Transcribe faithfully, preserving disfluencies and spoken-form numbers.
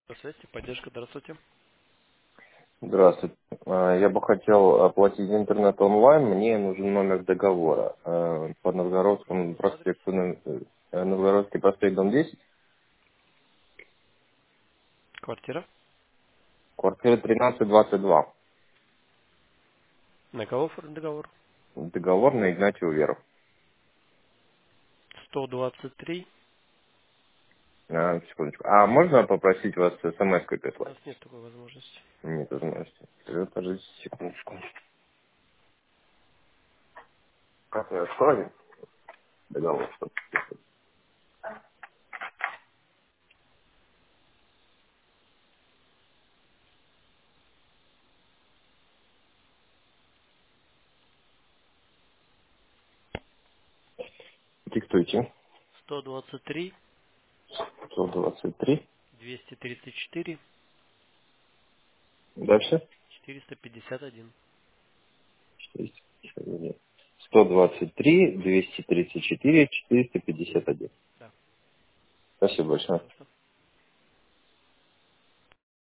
Связи, поддержка, здравствуйте. Здравствуйте. А, Я бы хотел оплатить интернет онлайн. Мне нужен номер договора. А, По Новгородскому Мгм. Адрес. проспекту, н- э, Новгородский проспект, дом десять, Квартира. квартира тринадцать двадцать два. На кого оформлен договор? Договор на Игнатию Веру. сто двадцать три. А, секундочку. А можно попросить вас смс-кой У прислать? нас нет такой возможности. Нет возможности. Э, Подождите секундочку. Как я открою договор? Чтоб- Диктуйте. сто двадцать три, сто двадцать три. двести тридцать четыре, Дальше. четыреста пятьдесят один. сто двадцать три, двести тридцать четыре, четыреста пятьдесят один. Да, Спасибо большое. пожалуйста.